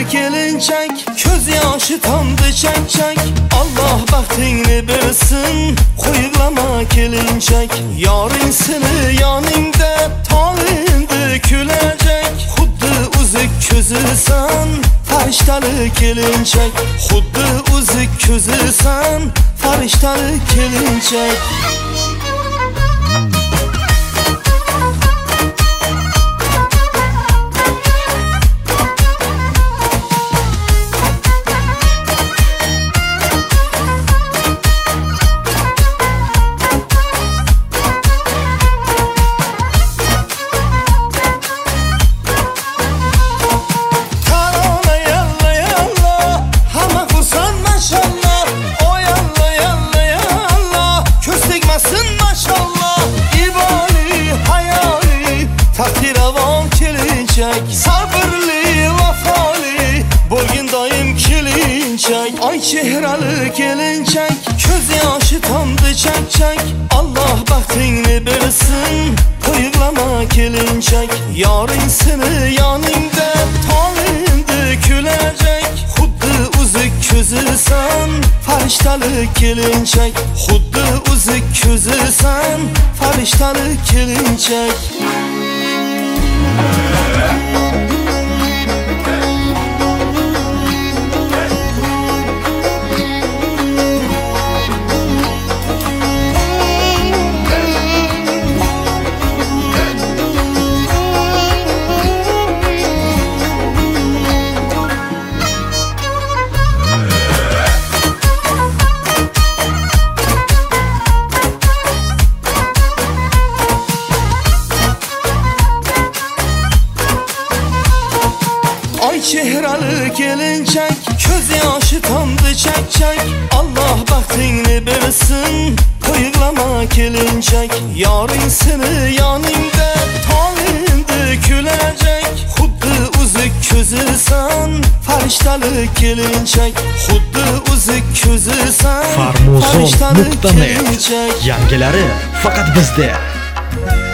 kelinchak, ko'z yoshi tomdi chak. Allah baxtingni bersin, qo'yilama kelinchak. Yoring seni yoningda tolindi kulajak. Xuddi uzik ko'zisan, farishtali kelinchak. Xuddi uzik ko'zisan, farishtali kelinchak. Sabırlı vafali boyun daim kelinçak. Ay çehralı kelinçak, köz yaşı tamdı çak. Allah baxtingni bersin, qo'yilama kelinçak. Yoring seni yaningda tolindi kulajak. Xuddi uzik ko'zisan, farishtali kelinchak. Xuddi uzik ko'zisan, farishtali kelinchak. Ay çehralı kelinçak, köz yaşı tamdı çak. Allah baxtingni bersin, qo'yilama kelinchak. Yoring seni yaningda tolindi kulajak. Xuddi uzik ko'zisan, farishtali kelinchak. Xuddi uzik ko'zisan, farishtali kelinchak. Yangilari faqat bizda.